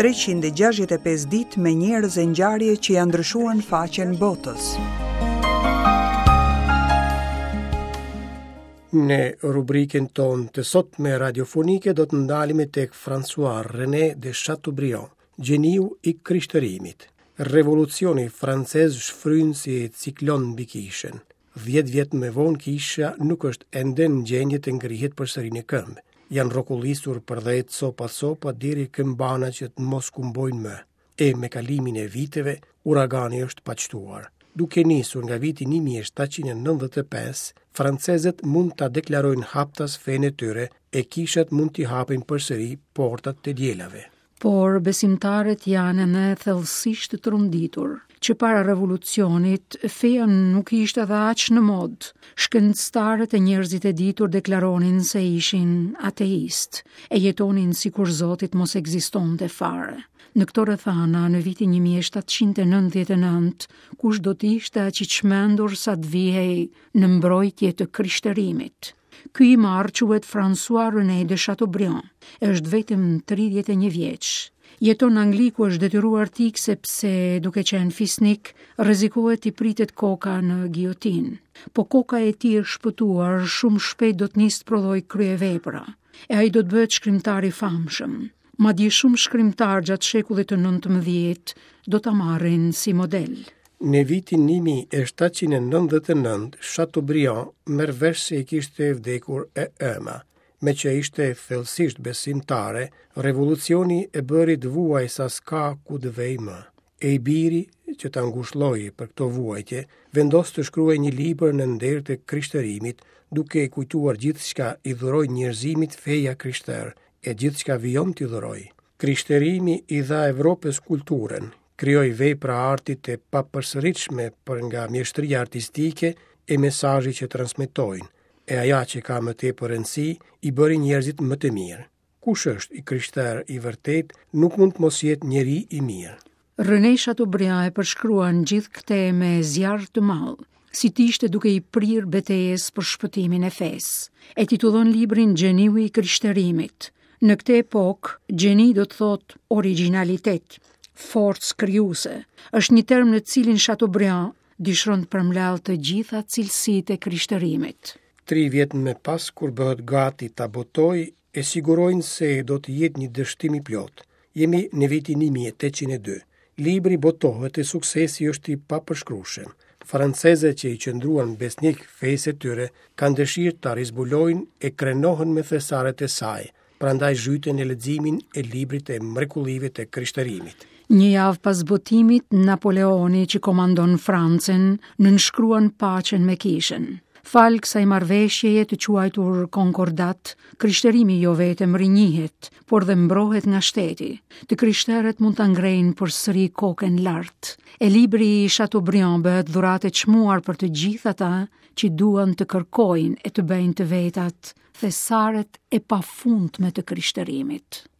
365 ditë me njerëz e ngjarje që ja ndryshuan faqen botës. Në rubrikën tonë të sotme radiofonike do të ndalemi tek François René de Chateaubriand, gjeniu i krishtërimit. Revolucioni francez shfryn si ciklon mbi kishën. 10 vjet më vonë kisha nuk është ende në gjendje të ngrihet përsëri në këmbë. Janë rrokullisur për 10 sopa deri këmbana që të mos kumbojnë më. E me kalimin e viteve, uragani është paqtuar. Duke nisur nga viti 1795, francezët mund ta deklarojnë haptas fenë e tyre e kishat mund t'i hapin përsëri portat të dielave. Por besimtarët janë në thellësisht të runditur, që para revolucionit feja nuk ishte edhe aq në mod. Shkencëtarët e njerëzit e ditur deklaronin se ishin ateist, e jetonin sikur Zoti mos ekzistonte fare. Në këto rrethana, në vitin 1799, kush do të ishte aq i çmendur sa të vihej në mbrojtje të krishtërimit. Ky i marr quhet François René de Chateaubriand, është vetëm 31 vjeç. Jeton në Angli ku është detyruar të ikë sepse, duke qenë fisnik, rrezikohet i pritet koka në giotin. Po koka e tij e shpëtuar shumë shpejt do të nisë të prodhojë kryevepra, e ai do të bëhet shkrimtar i famshëm. Madje shumë shkrimtar gjatë shekullit të 19 do ta marrin si model. Në vitin 1799, Chateaubriand merr vesh se i kishte vdekur e ëma. Me që ishte thellësisht besimtare, revolucioni e bëri të vuaj sa s'ka ku të vej më. E i biri, që ta ngushëlloi për këto vuajtje, vendos të shkruaj një libër në nder të krishtërimit, duke e kujtuar gjithçka i dhuroi njerëzimit feja krishtër, e gjithçka vijon t'i dhuroi. Krishtërimi i dha Evropës kulturën, krijoi vepra arti të papërsëritshme për nga mjeshtria artistike e mesazhi që transmetojnë. E aja që ka më tepër rëndësi i bëri njerëzit më të mirë. Kush është i krishter i vërtet, nuk mund të mos jetë njeri i mirë. René Chateaubriand e përshkruan gjithë këte me zjarr të madh, si t'ishte duke i prirë betejës për shpëtimin e fesë. E titullon librin Gjeniu i krishtërimit. Në këtë epokë, gjeni do të thotë originalitet, forcë krijuese. Është një term në cilin Chateaubriand dëshiron të përmbledhë të gjitha cilësitë e krishtërimit. 3 vjet më pas, kur bëhet gati ta botoj, e sigurojnë se do të jetë një dështim i plot. Jemi në vitin 1802. Libri botohet e suksesi është i papërshkrueshëm. Francezët që i qëndruan besnik fesë e tyre kanë dëshirë ta rizbulojnë e krenohen me thesaret e saj, prandaj zhyten në leximin e librit të mrekullive të krishtërimit. Një javë pas botimit, Napoleoni që komandon Francën nënshkruan paqen me kishën. Fal kësaj marrëveshjeje të quajtur konkordat, krishtërimi jo vetëm rinjihet, por dhe mbrohet nga shteti. Të krishterët mund ta ngrejnë përsëri kokën lart. E libri i Chateaubriand bëhet dhuratë e çmuar për të gjithë ata që duan të kërkojnë e të bëjnë të vetat thesaret e pafundme të krishtërimit.